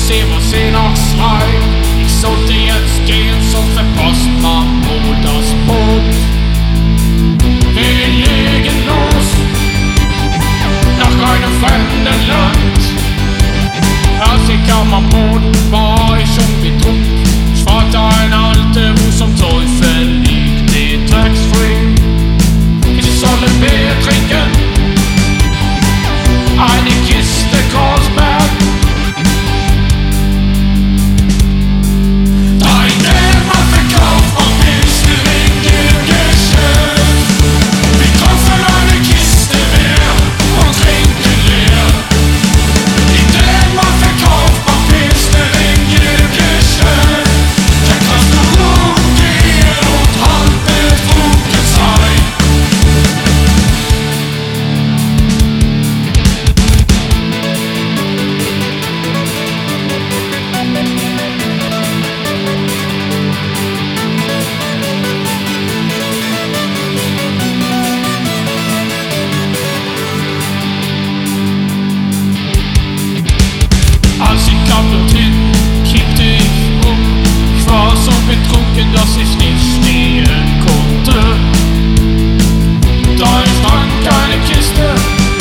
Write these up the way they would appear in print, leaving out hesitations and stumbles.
se was nachts rein. Ich sollte jetzt gehen, so verpasst man wohl das Boot. Wir legen los nach einem fremden Land. Als ich am Boden war ich schon betrunken. Ich fragte eine Alte, wo zum Teufel liegt die Tax-Free. Sie sollen Bier trinken, eine Kiste Carlsberg. Dass ich nicht stehen konnte. Da ich trank eine Kiste,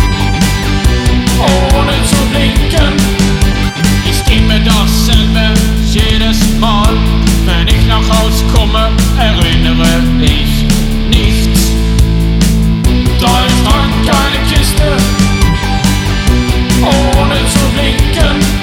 ohne zu blinken. Ist immer dasselbe jedes Mal. Wenn ich nach Haus komme, erinnere ich nichts. Da ich trank eine Kiste, ohne zu blinken.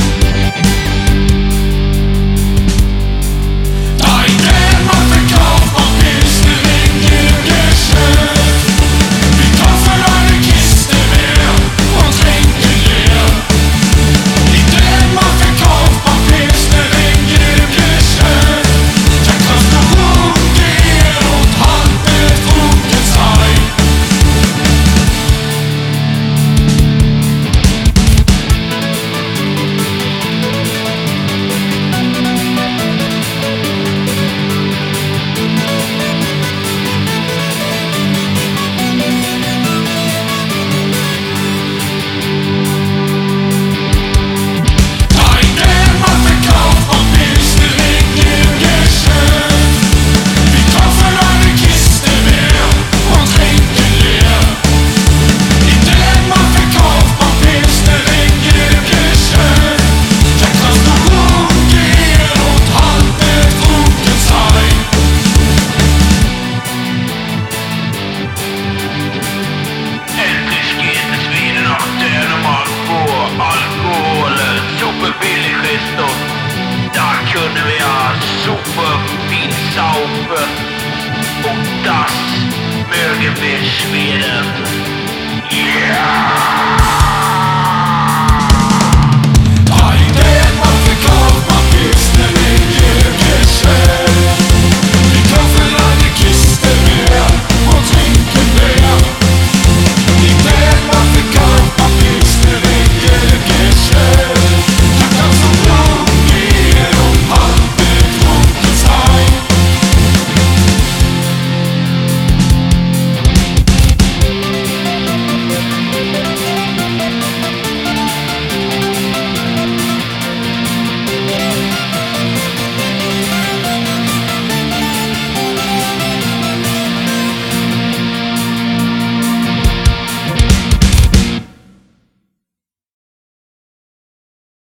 Da kunde vi ha superfin saupe och das mögen wir schweden. Yeah!